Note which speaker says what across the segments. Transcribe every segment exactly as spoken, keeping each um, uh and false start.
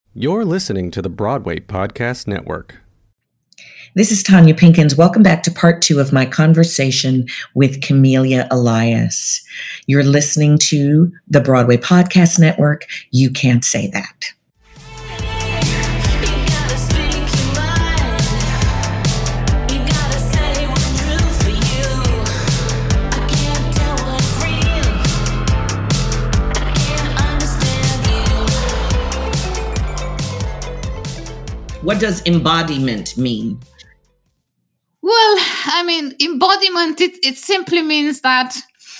Speaker 1: You're listening to the Broadway Podcast Network.
Speaker 2: This is Tanya Pinkins. Welcome back to part two of my conversation with Camelia Elias. You're listening to the Broadway Podcast Network. You can't say that. What does embodiment mean?
Speaker 3: Well, I mean, embodiment, it, it simply means that,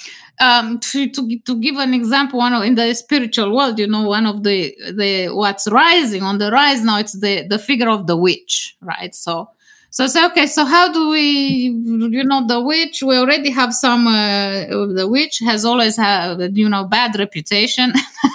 Speaker 3: um, to, to to give an example, one of, in the spiritual world, you know, one of the, the what's rising, on the rise now, it's the, the figure of the witch, right? So, so say, okay, so how do we, you know, the witch, we already have some, uh, the witch has always had, you know, bad reputation,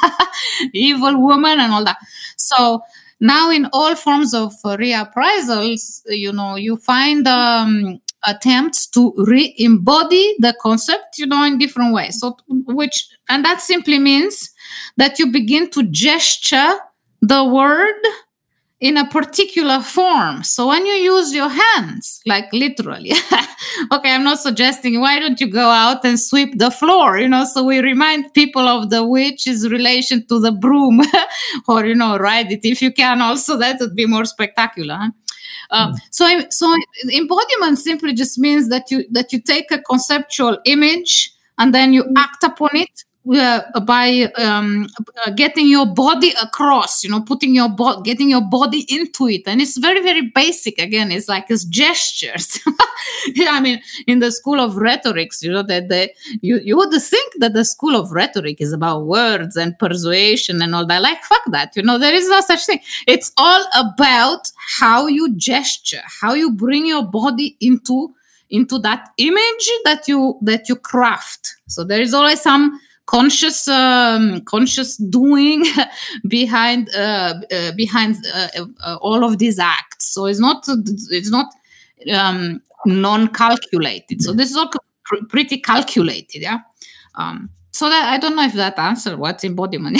Speaker 3: evil woman and all that. So, now, in all forms of uh, reappraisals, you know, you find um, attempts to re-embody the concept, you know, in different ways. So, which, and that simply means that you begin to gesture the word in a particular form. So when you use your hands, like literally, okay, I'm not suggesting, why don't you go out and sweep the floor? You know, so we remind people of the witch's relation to the broom, or, you know, ride it if you can also, that would be more spectacular. Huh? Uh, mm. So, so embodiment simply just means that you, that you take a conceptual image and then you act upon it. Uh, by um, uh, getting your body across, you know, putting your body, getting your body into it. And it's very, very basic. Again, it's like it's gestures. Yeah, I mean, in the school of rhetorics, you know, that they, you, you would think that the school of rhetoric is about words and persuasion and all that. Like, fuck that. You know, there is no such thing. It's all about how you gesture, how you bring your body into, into that image that you, that you craft. So there is always some conscious um, conscious doing behind uh, uh, behind uh, uh, all of these acts. So it's not it's not um, non-calculated. So this is all pr- pretty calculated, yeah. Um, so that I don't know if that answered what's embodiment.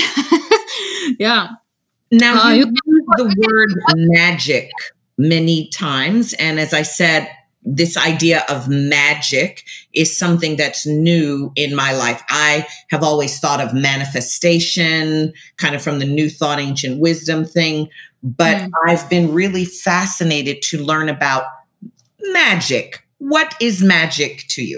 Speaker 3: Yeah.
Speaker 2: Now uh, you use the word magic many times, and as I said, this idea of magic is something that's new in my life. I have always thought of manifestation, kind of from the New Thought, Ancient Wisdom thing, but mm. I've been really fascinated to learn about magic. What is magic to you?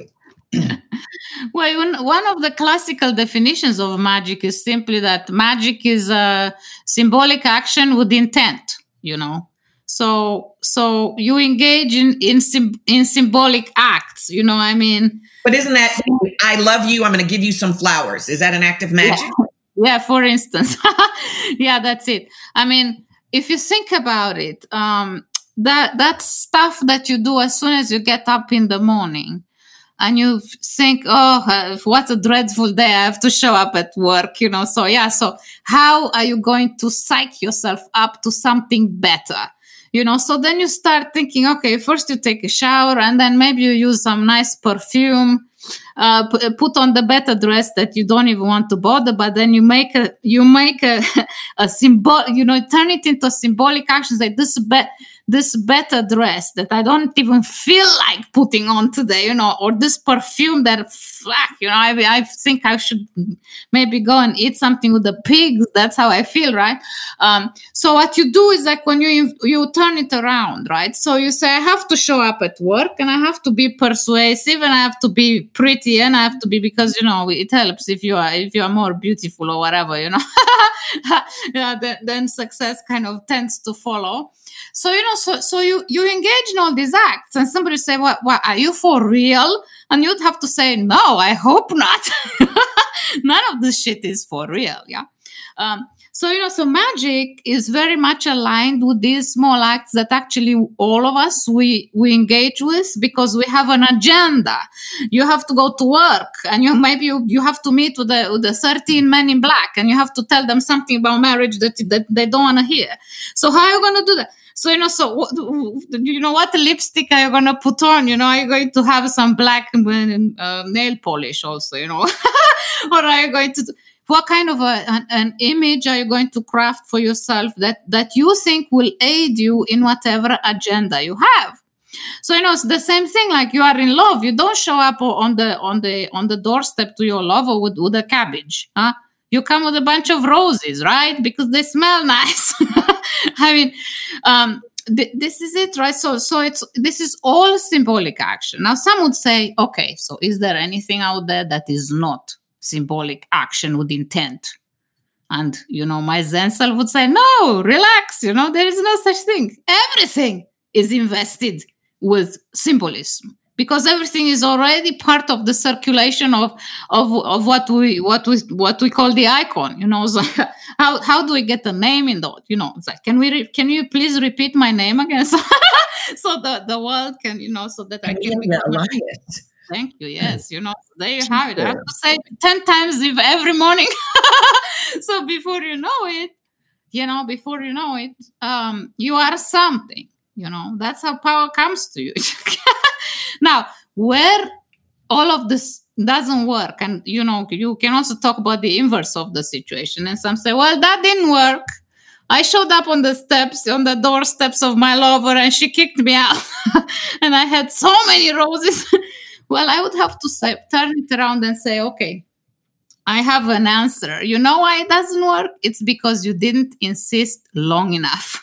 Speaker 3: Well, one, one of the classical definitions of magic is simply that magic is a symbolic action with intent, you know. So, so you engage in in, in symbolic acts, you know. I mean,
Speaker 2: but isn't that I love you? I'm going to give you some flowers. Is that an act of magic?
Speaker 3: Yeah, yeah, for instance, yeah, that's it. I mean, if you think about it, um, that that stuff that you do as soon as you get up in the morning, and you think, oh, uh, what a dreadful day! I have to show up at work, you know. So yeah, so how are you going to psych yourself up to something better? You know, so then you start thinking, okay, first you take a shower and then maybe you use some nice perfume, uh, p- put on the better dress that you don't even want to bother, but then you make a, you make a, a symbol, you know, turn it into symbolic actions like this, be- this better dress that I don't even feel like putting on today, you know, or this perfume that, fuck, you know, I, I think I should maybe go and eat something with the pigs. That's how I feel, right? Um, so what you do is like when you you turn it around, right? So you say, I have to show up at work and I have to be persuasive and I have to be pretty and I have to be, because, you know, it helps if you are if you are more beautiful or whatever, you know, yeah, then, then success kind of tends to follow. So, you know, so so you, you engage in all these acts and somebody say, what, what, are you for real? And you'd have to say, no, I hope not. None of this shit is for real, yeah? Um, so, you know, so magic is very much aligned with these small acts that actually all of us, we, we engage with because we have an agenda. You have to go to work and you maybe you, you have to meet with the, with the thirteen men in black and you have to tell them something about marriage that, that they don't want to hear. So how are you going to do that? So, you know, so, what, you know, what lipstick are you going to put on? You know, are you going to have some black uh, nail polish also, you know? Or are you going to... what kind of a, an, an image are you going to craft for yourself that, that you think will aid you in whatever agenda you have? So, you know, it's the same thing, like you are in love. You don't show up on the on the on the doorstep to your lover with, with a cabbage. Huh? You come with a bunch of roses, right? Because they smell nice. I mean, um, th- this is it, right? So, so it's this is all symbolic action. Now, some would say, okay, so is there anything out there that is not symbolic action with intent? And, you know, my Zen self would say, no, relax. You know, there is no such thing. Everything is invested with symbolism, because everything is already part of the circulation of of, of what we what we what we call the icon. You know, so how how do we get the name in that? You know, it's like, can we re- can you please repeat my name again, so, so the the world can, you know, so that I can become
Speaker 2: Elias.
Speaker 3: Thank you. Yes, you know, there you have it. I have to say it ten times if every morning. So before you know it, you know, before you know it, um, you are something. You know, that's how power comes to you. Now, where all of this doesn't work, and, you know, you can also talk about the inverse of the situation. And some say, well, that didn't work. I showed up on the steps, on the doorsteps of my lover, and she kicked me out. And I had so many roses. Well, I would have to say, turn it around and say, okay, I have an answer. You know why it doesn't work? It's because you didn't insist long enough.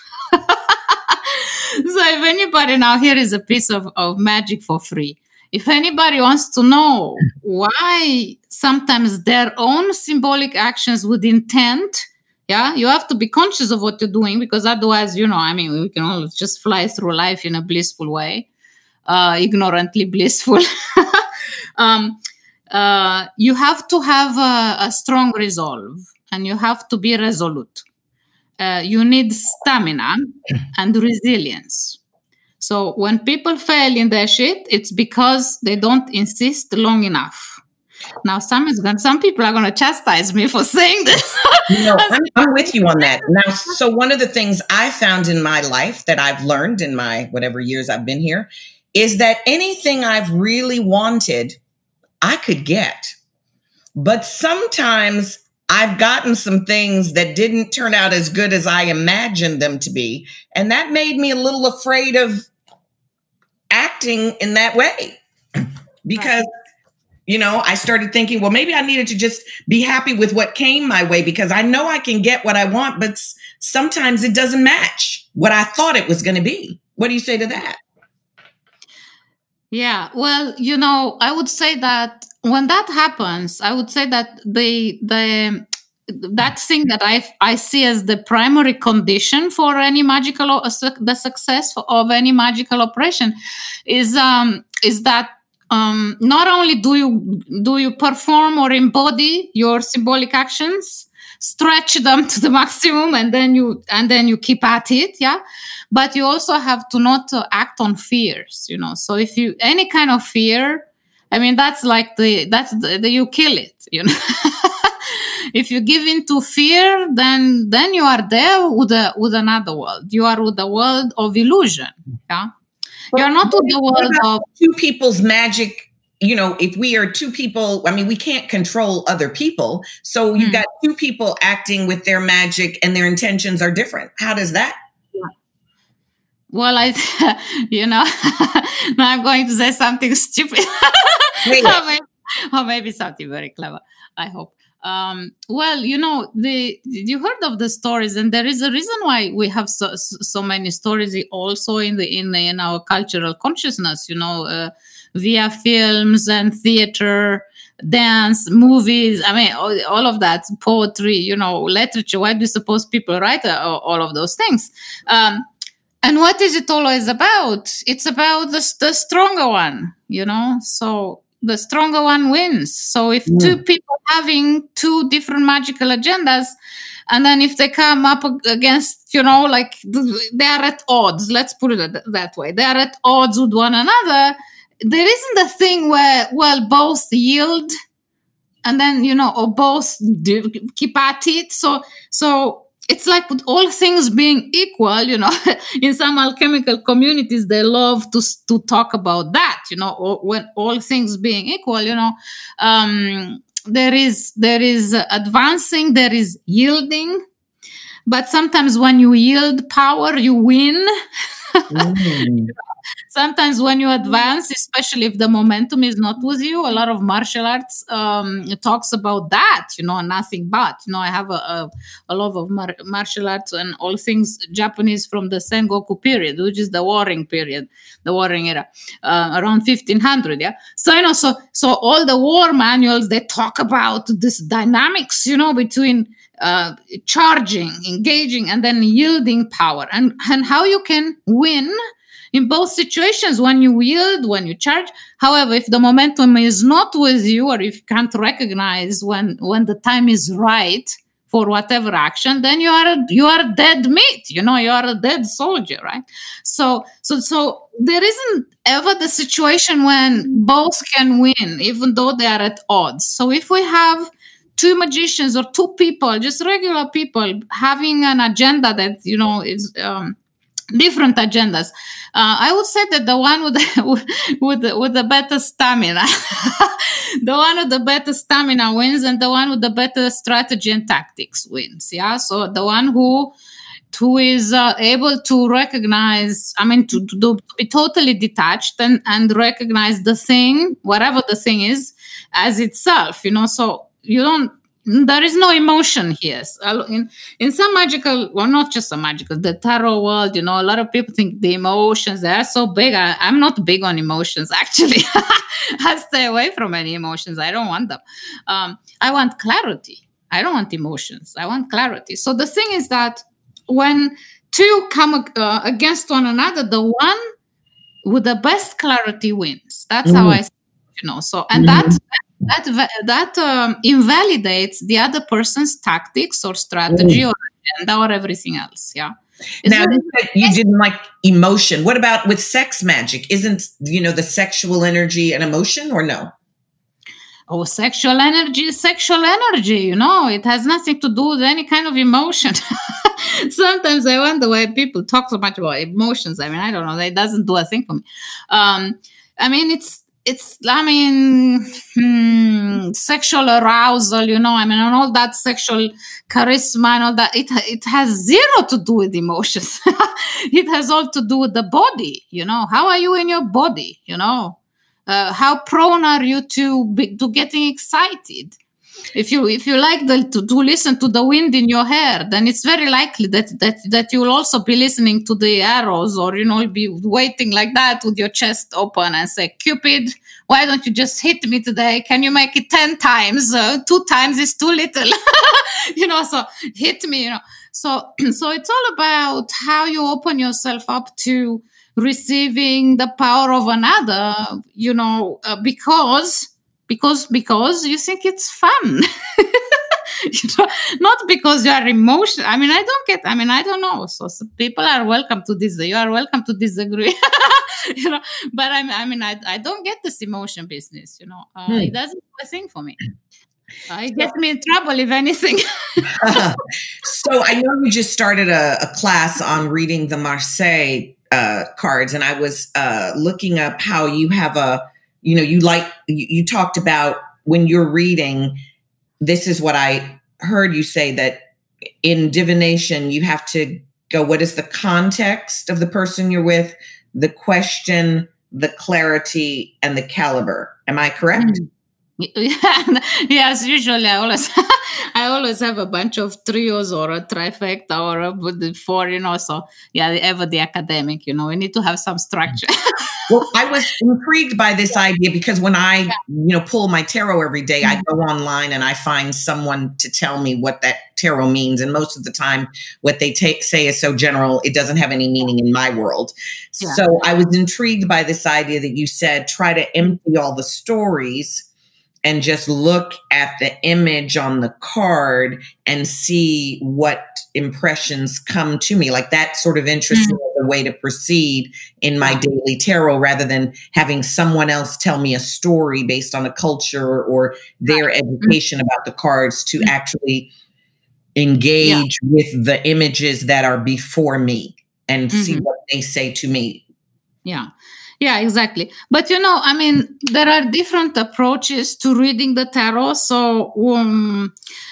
Speaker 3: So if anybody, now here is a piece of, of magic for free. If anybody wants to know why sometimes their own symbolic actions with intent, yeah, you have to be conscious of what you're doing, because otherwise, you know, I mean, we can all just fly through life in a blissful way, uh, ignorantly blissful. um, uh, you have to have a, a strong resolve, and you have to be resolute. Uh, you need stamina and resilience. So when people fail in their shit, it's because they don't insist long enough. Now, some is going, some people are going to chastise me for saying this.
Speaker 2: No, I'm, I'm with you on that. Now, so one of the things I found in my life that I've learned in my whatever years I've been here is that anything I've really wanted, I could get. But sometimes I've gotten some things that didn't turn out as good as I imagined them to be. And that made me a little afraid of acting in that way. Because, you know, I started thinking, well, maybe I needed to just be happy with what came my way, because I know I can get what I want, but sometimes it doesn't match what I thought it was going to be. What do you say to that?
Speaker 3: Yeah, well, you know, I would say that when that happens, I would say that the the that thing that I I see as the primary condition for any magical uh, the success of any magical operation is um is that um not only do you do you perform or embody your symbolic actions, stretch them to the maximum, and then you and then you keep at it, yeah. But you also have to not uh, act on fears, you know. So if you any kind of fear, I mean, that's like the that's the, the you kill it, you know. If you give in to fear, then then you are there with a, with another world. You are with the world of illusion, yeah. But you're not with the world of
Speaker 2: two people's magic. You know, if we are two people, I mean, we can't control other people. So you've mm. got two people acting with their magic and their intentions are different. How does that?
Speaker 3: Well, I, you know, now I'm going to say something stupid. or, maybe, or maybe something very clever, I hope. Um, well, you know, the you heard of the stories, and there is a reason why we have so, so many stories also in the in, in our cultural consciousness, you know, uh, via films and theater, dance, movies. I mean, all, all of that, poetry, you know, literature. Why do you suppose people write uh, all of those things? Um, and what is it always about? It's about the, the stronger one, you know, so the stronger one wins. So if yeah. two people having two different magical agendas, and then if they come up against, you know, like they are at odds, let's put it that way, they are at odds with one another, there isn't a thing where, well, both yield and then, you know, or both do, keep at it. So, so it's like with all things being equal, you know, in some alchemical communities, they love to to talk about that, you know, or when all things being equal, you know, um, there is there is advancing, there is yielding, but sometimes when you yield power, you win. Mm. Sometimes when you advance, especially if the momentum is not with you, a lot of martial arts um, talks about that, you know, nothing but, you know, I have a, a, a love of mar- martial arts and all things Japanese from the Sengoku period, which is the warring period, the warring era, uh, around fifteen hundred, yeah? So, you know, so, so all the war manuals, they talk about this dynamics, you know, between uh, charging, engaging, and then yielding power, and, and how you can win in both situations, when you yield, when you charge. However, if the momentum is not with you, or if you can't recognize when, when the time is right for whatever action, then you are a, you are dead meat. You know, you are a dead soldier, right? So, so, so there isn't ever the situation when both can win, even though they are at odds. So if we have two magicians or two people, just regular people, having an agenda that, you know, is um, different agendas, uh, I would say that the one with the, with the, with the better stamina, the one with the better stamina wins, and the one with the better strategy and tactics wins. Yeah, so the one who who is uh, able to recognize, I mean, to, to, do, to be totally detached and and recognize the thing, whatever the thing is, as itself. You know, so you don't. There is no emotion here. In, in some magical, well, not just some magical, the tarot world, you know, a lot of people think the emotions, they are so big. I, I'm not big on emotions, actually. I stay away from any emotions. I don't want them. Um, I want clarity. I don't want emotions. I want clarity. So the thing is that when two come uh, against one another, the one with the best clarity wins. That's mm. how I see it, you know. So, and mm. that... That that um, invalidates the other person's tactics or strategy mm. or agenda or everything else. Yeah. Is
Speaker 2: now you, you didn't like emotion. What about with sex magic? Isn't, you know, the sexual energy an emotion, or no?
Speaker 3: Oh, sexual energy is sexual energy. You know, it has nothing to do with any kind of emotion. Sometimes I wonder why people talk so much about emotions. I mean, I don't know. It doesn't do a thing for me. Um, I mean, it's. It's, I mean, hmm, sexual arousal, you know, I mean, and all that sexual charisma and all that, it, it has zero to do with emotions. It has all to do with the body, you know. How are you in your body, you know? Uh, how prone are you to be, to getting excited? If you if you like the, to, to listen to the wind in your hair, then it's very likely that, that, that you will also be listening to the arrows, or, you know, be waiting like that with your chest open and say, Cupid, why don't you just hit me today? Can you make it ten times? Uh, two times is too little. You know, so hit me, you know. So, so it's all about how you open yourself up to receiving the power of another, you know, uh, because... Because because you think it's fun, you know, not because you are emotional. I mean, I don't get. I mean, I don't know. So, so people are welcome to disagree. You are welcome to disagree, you know. But I, I mean, I, I don't get this emotion business. You know, uh, hmm. It doesn't do a thing for me. Uh, it gets me in trouble, if anything.
Speaker 2: So I know you just started a, a class on reading the Marseille uh, cards, and I was uh, looking up how you have a. You know, you like, you, you talked about when you're reading, this is what I heard you say, that in divination, you have to go, what is the context of the person you're with, the question, the clarity, and the caliber. Am I correct?
Speaker 3: Yeah. Yes, usually I always I always have a bunch of trios or a trifecta or a four, you know, so yeah, ever the academic, you know, we need to have some structure.
Speaker 2: Well, I was intrigued by this idea because when I, you know, pull my tarot every day, I go online and I find someone to tell me what that tarot means. And most of the time, what they ta- say is so general, it doesn't have any meaning in my world. Yeah. So I was intrigued by this idea that you said, try to empty all the stories and just look at the image on the card and see what impressions come to me. Like that sort of interests me as a way to proceed in my daily tarot, rather than having someone else tell me a story based on a culture or their education about the cards, to actually engage yeah. with the images that are before me and mm-hmm. see what they say to me.
Speaker 3: Yeah. Yeah, exactly. But you know, I mean, there are different approaches to reading the tarot. So um,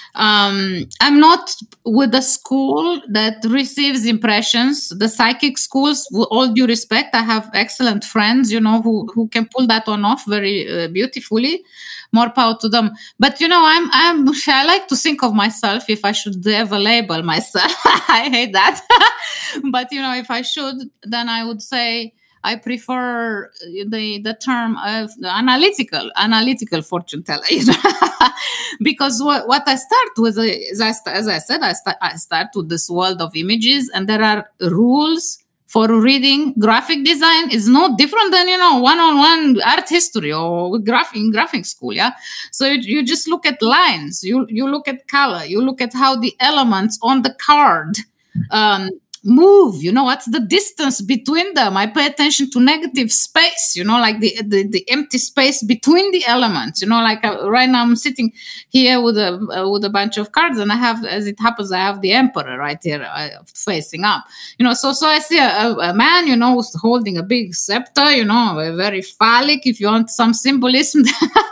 Speaker 3: um, I'm not with a school that receives impressions. The psychic schools, with all due respect, I have excellent friends, you know, who who can pull that one off very uh, beautifully. More power to them. But you know, I'm I'm I like to think of myself, if I should ever label myself. I hate that. But you know, if I should, then I would say I prefer the the term of analytical analytical fortune teller, you know? Because what, what I start with is, I st- as I said, I start I start with this world of images, and there are rules for reading. Graphic design is no different than, you know, one-on-one art history or graphic in graphic school. Yeah, so you, you just look at lines, you you look at color, you look at how the elements on the card um, move, you know, what's the distance between them. I pay attention to negative space, you know, like the the, the empty space between the elements, you know, like uh, right now I'm sitting here with a uh, with a bunch of cards, and I have, as it happens, I have the emperor right here uh, facing up, you know, so so I see a, a man, you know, holding a big scepter, you know, very phallic, if you want some symbolism.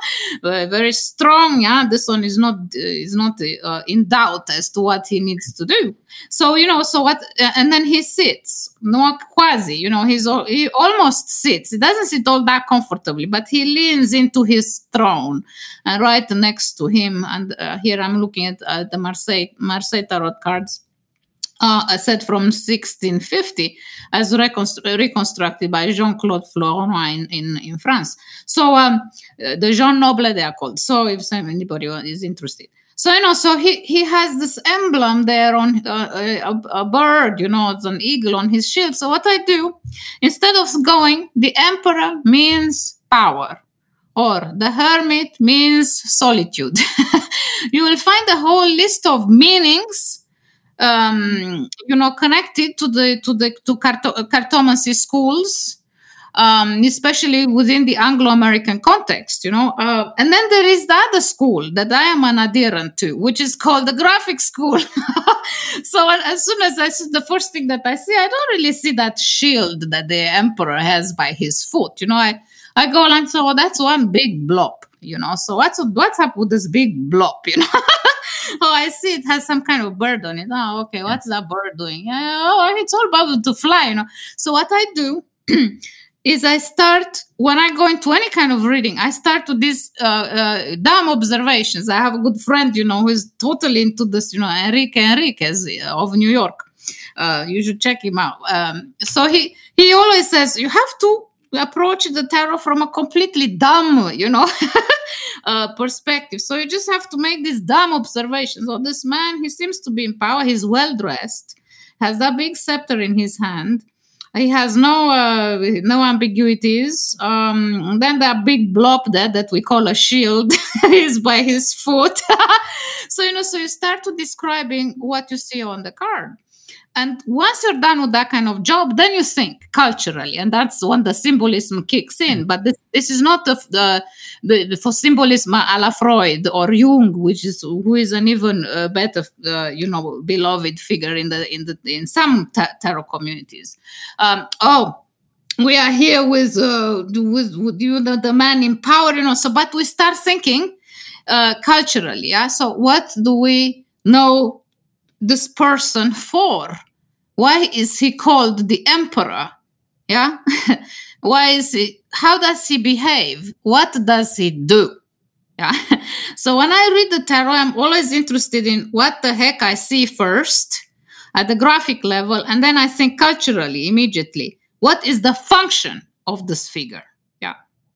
Speaker 3: Very strong. Yeah, this one is not uh, is not uh, in doubt as to what he needs to do. So you know, so what, uh, and then he sits, no, quasi, you know, he's al- he almost sits. He doesn't sit all that comfortably, but he leans into his throne, and right next to him, and uh, here I'm looking at uh, the Marseille Marseille tarot cards. Uh, a set from sixteen fifty, as reconstru- reconstructed by Jean-Claude Flournoy in, in, in France. So um, uh, the Jean Noble, they are called. So if anybody is interested. So, you know, so he, he has this emblem there on uh, a, a bird, you know, it's an eagle on his shield. So what I do, instead of going, the emperor means power, or the hermit means solitude. You will find a whole list of meanings, um, you know, connected to the to the to carto- cartomancy schools, um, especially within the Anglo-American context, you know. Uh, and then there is the other school that I am an adherent to, which is called the graphic school. So as soon as I see the first thing that I see, I don't really see that shield that the emperor has by his foot. You know, I, I go like, so that's one big blob, you know. So what's what's up with this big blob, you know? Oh, I see it has some kind of bird on it. Oh, okay. What's that bird doing? Yeah, oh, it's all about to fly, you know. So what I do is I start, when I go into any kind of reading, I start with these uh, uh, dumb observations. I have a good friend, you know, who is totally into this, you know, Enrique Enriquez of New York. Uh, you should check him out. Um, so he, he always says, you have to approach the tarot from a completely dumb, you know, uh, perspective. So you just have to make these dumb observations. Oh, this man, he seems to be in power. He's well-dressed, has a big scepter in his hand. He has no uh, no ambiguities. Um, then that big blob there that we call a shield is by his foot. So, you know, so you start to describing what you see on the card. And once you're done with that kind of job, then you think culturally, and that's when the symbolism kicks in. But this, this is not the, the, the for symbolism a la Freud or Jung, which is who is an even uh, better, uh, you know, beloved figure in the in the in some ta- tarot communities. Um, oh. We are here with uh, with, with you know, the man in power, you know. So, but we start thinking uh, culturally. Yeah. So, what do we know this person for? Why is he called the emperor? Yeah. Why is he? How does he behave? What does he do? Yeah. So when I read the tarot, I'm always interested in what the heck I see first at the graphic level, and then I think culturally immediately. What is the function of this figure? Yeah.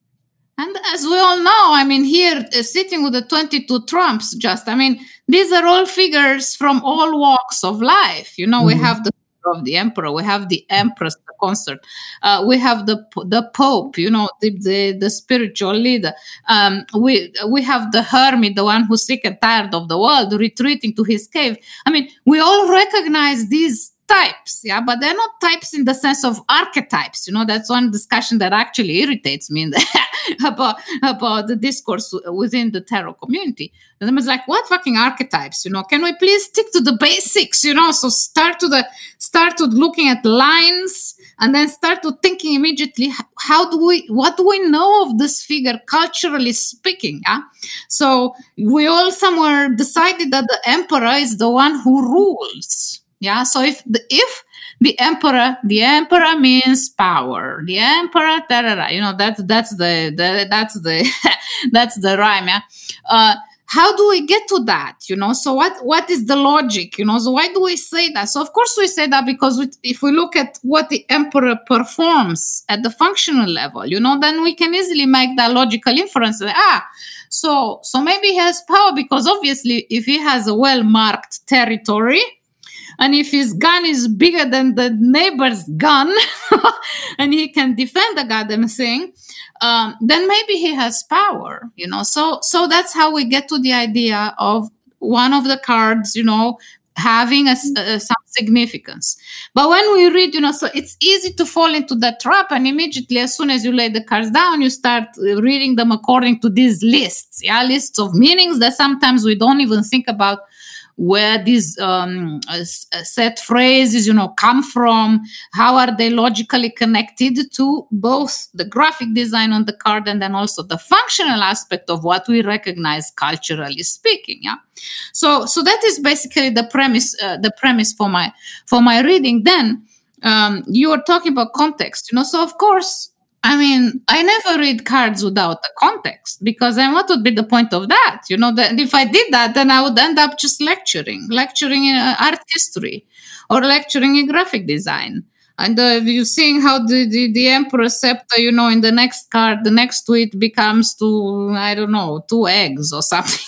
Speaker 3: And as we all know, I mean, here uh, sitting with the twenty-two Trumps, just, I mean, these are all figures from all walks of life. You know, mm-hmm. We have the of the emperor, we have the empress, the consort, uh, we have the the pope, you know, the the, the spiritual leader. Um, we we have the hermit, the one who's sick and tired of the world, retreating to his cave. I mean, we all recognize these types, yeah, but they're not types in the sense of archetypes. You know, that's one discussion that actually irritates me in the about about the discourse within the tarot community. And I was like, what fucking archetypes? You know, can we please stick to the basics? You know, so start to the start with looking at lines, and then start to thinking immediately, how do we, what do we know of this figure culturally speaking? Yeah? So we all somewhere decided that the emperor is the one who rules. Yeah. So if the, if the emperor, the emperor means power. The emperor, da, da, da, you know, that's that's the, the that's the that's the rhyme. Yeah. Uh, how do we get to that? You know, so what what is the logic? You know, so why do we say that? So of course we say that because we, if we look at what the emperor performs at the functional level, you know, then we can easily make that logical inference. That, ah, so so maybe he has power because obviously if he has a well marked territory. And if his gun is bigger than the neighbor's gun and he can defend the goddamn thing, um, then maybe he has power, you know. So so that's how we get to the idea of one of the cards, you know, having a, a, some significance. But when we read, you know, so it's easy to fall into that trap. And immediately, as soon as you lay the cards down, you start reading them according to these lists, yeah, lists of meanings that sometimes we don't even think about where these um, uh, set phrases, you know, come from, how are they logically connected to both the graphic design on the card and then also the functional aspect of what we recognize culturally speaking. Yeah, so so that is basically the premise. Uh, the premise for my for my reading. Then um, you were talking about context, you know. So of course. I mean, I never read cards without the context because then what would be the point of that? You know, that if I did that, then I would end up just lecturing, lecturing in uh, art history or lecturing in graphic design. And uh, you're seeing how the, the, the Emperor Scepter, you know, in the next card, the next tweet becomes to, I don't know, two eggs or something.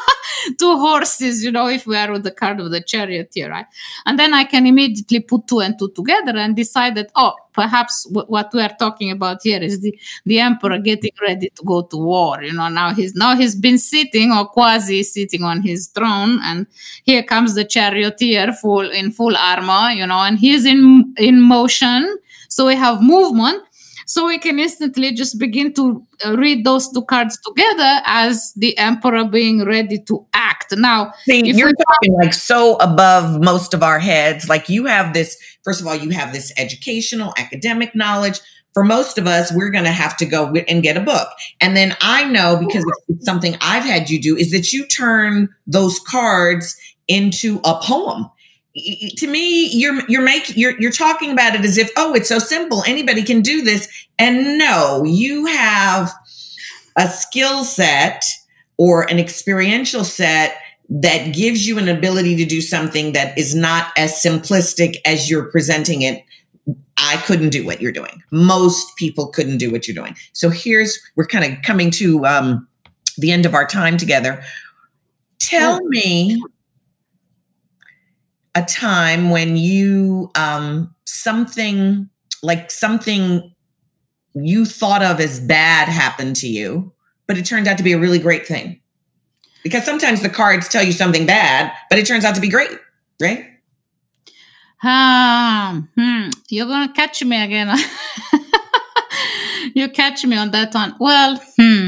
Speaker 3: Two horses, you know, if we are with the card of the charioteer, right? And then I can immediately put two and two together and decide that, oh, perhaps w- what we are talking about here is the, the emperor getting ready to go to war. You know, now he's now he's been sitting or quasi sitting on his throne, and here comes the charioteer full in full armor, you know, and he's in in motion. So we have movement. So we can instantly just begin to uh, read those two cards together as the emperor being ready to act. Now,
Speaker 2: See,
Speaker 3: if
Speaker 2: you're
Speaker 3: we-
Speaker 2: talking like so above most of our heads. Like you have this, first of all, you have this educational, academic knowledge. For most of us, we're going to have to go and get a book. And then I know, because it's something I've had you do, is that you turn those cards into a poem. To me, you're you're making you're you're talking about it as if, oh, it's so simple, anybody can do this. And no, you have a skill set or an experiential set that gives you an ability to do something that is not as simplistic as you're presenting it. I couldn't do what you're doing. Most people couldn't do what you're doing. So here's, we're kind of coming to um, the end of our time together. Tell me a time when you, um, something like something you thought of as bad happened to you, but it turned out to be a really great thing. Because sometimes the cards tell you something bad, but it turns out to be great, right?
Speaker 3: Um, hmm, you're going to catch me again. You catch me on that one. Well, hmm.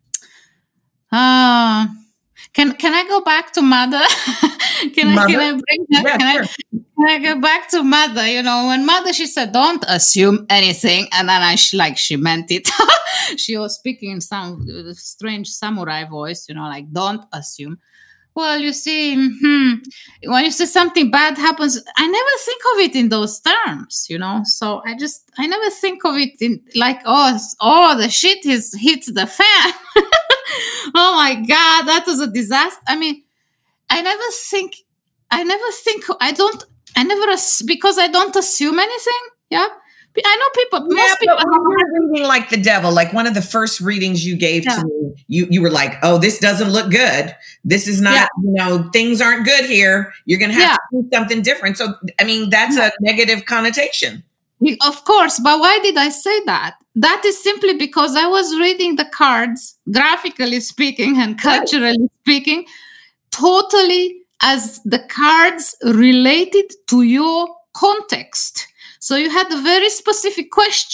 Speaker 3: Uh, can can I go back to mother? can
Speaker 2: mother?
Speaker 3: I can I bring that?
Speaker 2: Yeah,
Speaker 3: can,
Speaker 2: sure.
Speaker 3: I, can I go back to mother? You know, when mother she said, "Don't assume anything," and then I sh- like she meant it. She was speaking in some strange samurai voice. You know, like don't assume. Well, you see, hmm, when you say something bad happens, I never think of it in those terms, you know. So I just, I never think of it in like, oh, oh, the shit is hit the fan. Oh my God, that was a disaster. I mean, I never think, I never think, I don't, I never, because I don't assume anything. Yeah. I know people,
Speaker 2: Yeah,
Speaker 3: most people.
Speaker 2: but when you're reading like the devil, like one of the first readings you gave
Speaker 3: Yeah.
Speaker 2: to me, you, you were like, oh, this doesn't look good. This is not,
Speaker 3: Yeah.
Speaker 2: you know, things aren't good here. You're going to have
Speaker 3: Yeah.
Speaker 2: to do something different. So, I mean, that's
Speaker 3: Yeah.
Speaker 2: a negative connotation.
Speaker 3: Of course, but why did I say that? That is simply because I was reading the cards, graphically speaking and culturally speaking, totally as the cards related to your context. So you had a very specific question.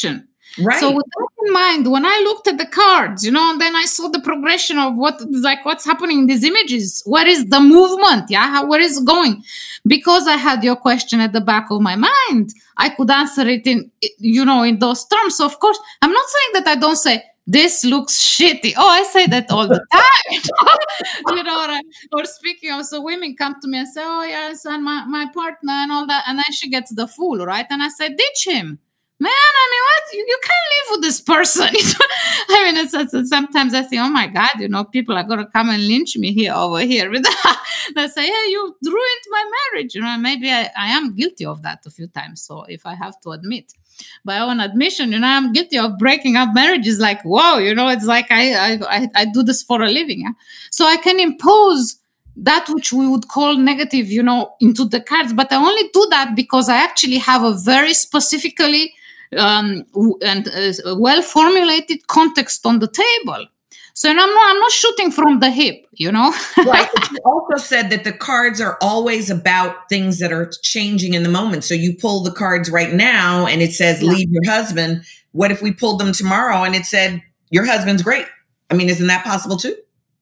Speaker 2: Right.
Speaker 3: So with that in mind, when I looked at the cards, you know, and then I saw the progression of what, like, what's happening in these images. Where is the movement? Yeah, how, where is it going? Because I had your question at the back of my mind, I could answer it in, you know, in those terms. So of course, I'm not saying that I don't say, this looks shitty. Oh, I say that all the time. You know, or, or speaking of, so women come to me and say, oh, yes, and my, my partner and all that. And then she gets the fool, right? And I say, ditch him. Man, I mean, what? You, you can't live with this person. I mean, it's, it's, sometimes I think, oh my God, you know, people are going to come and lynch me here over here. But they say, yeah, you ruined my marriage. You know, maybe I, I am guilty of that a few times. So if I have to admit, by own admission, you know, I'm guilty of breaking up marriages. Like, whoa, you know, it's like I, I, I, I do this for a living. Yeah? So I can impose that which we would call negative, you know, into the cards. But I only do that because I actually have a very specifically um, and uh, well-formulated context on the table. So and I'm not, I'm not shooting from the hip, you know.
Speaker 2: Right. But you also said that the cards are always about things that are changing in the moment. So you pull the cards right now and it says, yeah. leave your husband. What if we pulled them tomorrow and it said, your husband's great? I mean, isn't that possible too?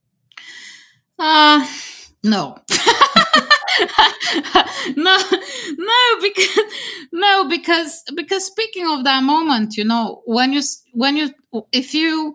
Speaker 3: Uh, no. no, no, because no, because because speaking of that moment, you know, when you when you if you,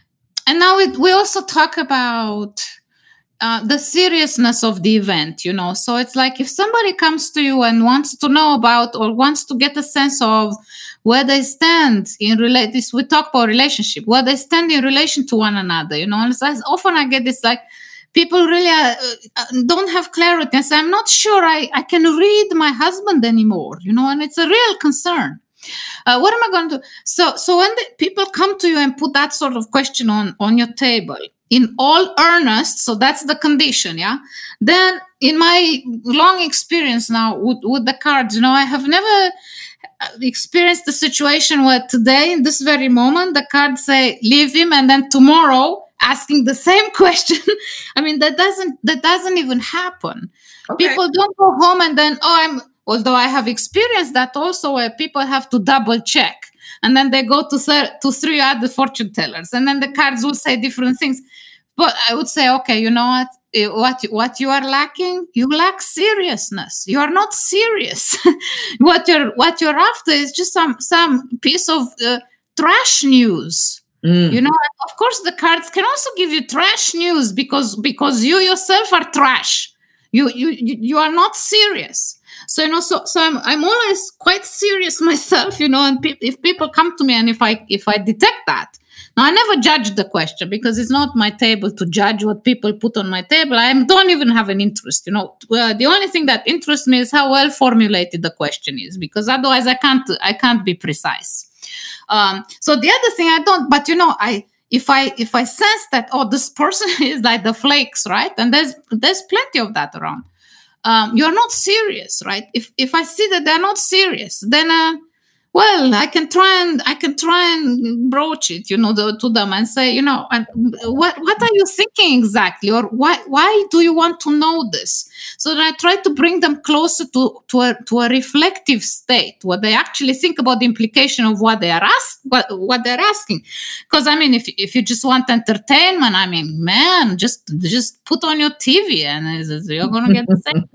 Speaker 3: and now it, we also talk about uh, the seriousness of the event, you know. So it's like if somebody comes to you and wants to know about or wants to get a sense of where they stand in relate this, we talk about relationship, where they stand in relation to one another, you know. And as often I get this like, people really uh, uh, don't have clarity and say, I'm not sure I, I can read my husband anymore, you know, and it's a real concern. Uh, what am I going to do? So, so when the people come to you and put that sort of question on, on your table in all earnest, so that's the condition, yeah? Then in my long experience now with, with the cards, you know, I have never experienced the situation where today, in this very moment, the cards say, leave him, and then tomorrow, asking the same question. I mean, that doesn't that doesn't even happen. Okay. People don't go home and then, oh, I'm, although I have experienced that also where people have to double check. And then they go to, thir- to three other fortune tellers. And then the cards will say different things. But I would say, okay, you know what? What, what you are lacking, you lack seriousness. You are not serious. what you're what you're after is just some, some piece of uh, trash news. Mm. You know, of course, the cards can also give you trash news because because you yourself are trash. You you you are not serious. So you know, so so I'm I'm always quite serious myself. You know, and pe- if people come to me and if I if I detect that, now I never judge the question because it's not my table to judge what people put on my table. I don't even have an interest. You know, well, the only thing that interests me is how well formulated the question is, because otherwise I can't I can't be precise. Um, so the other thing I don't, but you know, I if I if I sense that, oh, this person is like the flakes, right? And there's there's plenty of that around. Um, you're not serious, right? If if I see that they're not serious, then uh, well, I can try and I can try and broach it, you know, the, to them and say, you know, and what what are you thinking exactly, or why why do you want to know this? So that I try to bring them closer to to a, to a reflective state, where they actually think about the implication of what they are ask what what they're asking. Because I mean, if if you just want entertainment, I mean, man, just just put on your T V and you're gonna get the same.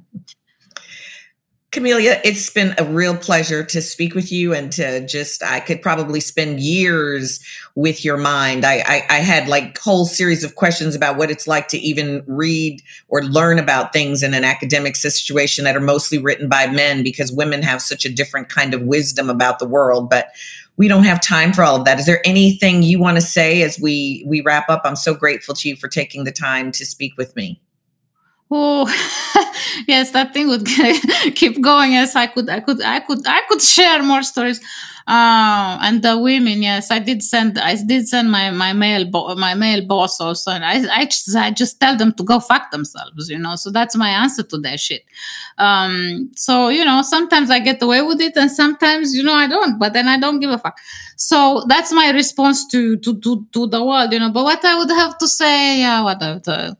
Speaker 2: Camelia, it's been a real pleasure to speak with you and to just, I could probably spend years with your mind. I, I, I had like whole series of questions about what it's like to even read or learn about things in an academic situation that are mostly written by men, because women have such a different kind of wisdom about the world, but we don't have time for all of that. Is there anything you want to say as we, we wrap up? I'm so grateful to you for taking the time to speak with me.
Speaker 3: Oh, yes, that thing would keep going. Yes, I could, I could, I could, I could share more stories. Uh, and the women, yes, I did send, I did send my my male, bo- my male boss also. And I, I just, I just tell them to go fuck themselves, you know. So that's my answer to that shit. Um, so you know, sometimes I get away with it, and sometimes, you know, I don't. But then I don't give a fuck. So that's my response to to to, to the world, you know. But what I would have to say, yeah, what I would, uh,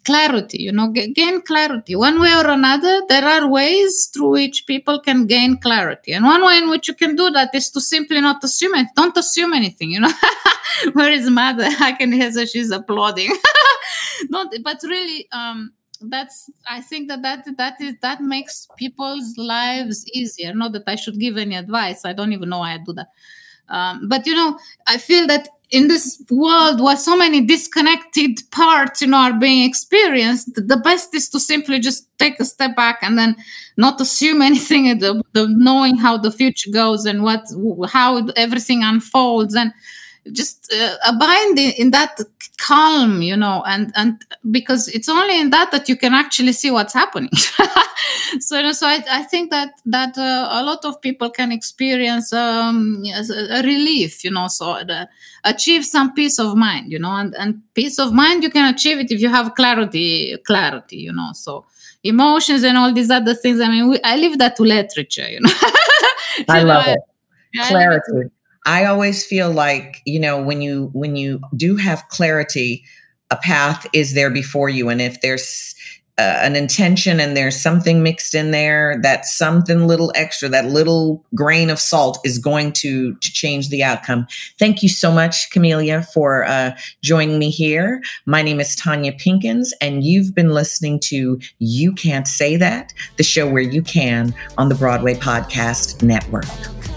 Speaker 3: clarity, you know, g- gain clarity. One way or another, there are ways through which people can gain clarity. And one way in which you can do that is to simply not assume it. Don't assume anything, you know. Where is mother? I can hear her, she's applauding. Not, but really, um, that's, I think that that, that is, that makes people's lives easier. Not that I should give any advice. I don't even know why I do that. Um, but, you know, I feel that in this world where so many disconnected parts, you know, are being experienced, the best is to simply just take a step back and then not assume anything, the, the knowing how the future goes and what, how everything unfolds, and just uh, abide in, in that calm, you know, and, and because it's only in that that you can actually see what's happening. so, you know, so I, I think that, that uh, a lot of people can experience um, a relief, you know, so the, achieve some peace of mind, you know, and, and peace of mind, you can achieve it if you have clarity, clarity, you know, so emotions and all these other things. I mean, we, I leave that to literature, you know.
Speaker 2: I
Speaker 3: you
Speaker 2: love
Speaker 3: know,
Speaker 2: it.
Speaker 3: I,
Speaker 2: Clarity. I always feel like, you know, when you when you do have clarity, a path is there before you. And if there's uh, an intention and there's something mixed in there, that something little extra, that little grain of salt is going to, to change the outcome. Thank you so much, Camelia, for uh, joining me here. My name is Tanya Pinkins, and you've been listening to You Can't Say That, the show where you can on the Broadway Podcast Network.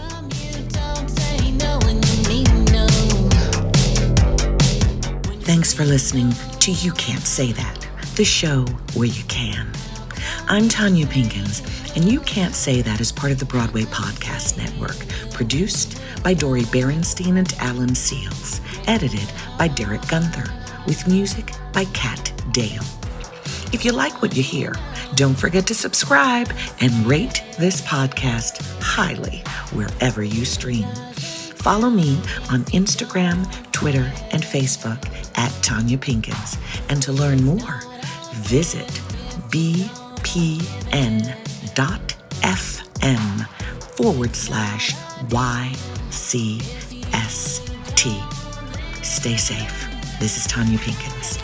Speaker 2: Thanks for listening to You Can't Say That, the show where you can. I'm Tanya Pinkins, and You Can't Say That is part of the Broadway Podcast Network, produced by Dori Berenstein and Alan Seals, edited by Derek Gunther, with music by Kat Dale. If you like what you hear, don't forget to subscribe and rate this podcast highly wherever you stream. Follow me on Instagram, Twitter, and Facebook at Tanya Pinkins. And to learn more, visit bpn.fm forward slash YCST. Stay safe. This is Tanya Pinkins.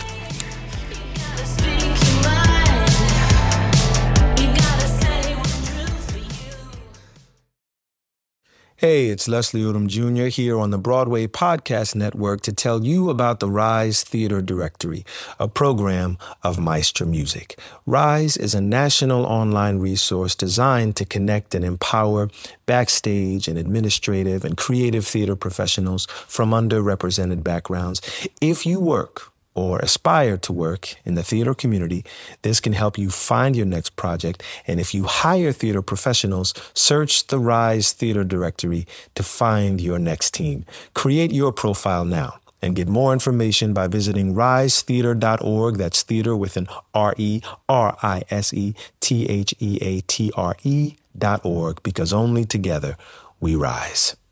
Speaker 4: Hey, it's Leslie Odom Junior here on the Broadway Podcast Network to tell you about the Rise Theater Directory, a program of Maestra Music. Rise is a national online resource designed to connect and empower backstage and administrative and creative theater professionals from underrepresented backgrounds. If you work or aspire to work in the theater community, this can help you find your next project. And if you hire theater professionals, search the Rise Theater Directory to find your next team. Create your profile now and get more information by visiting rise theater dot org. That's theater with an R E R I S E T H E A T R E dot org, because only together we rise.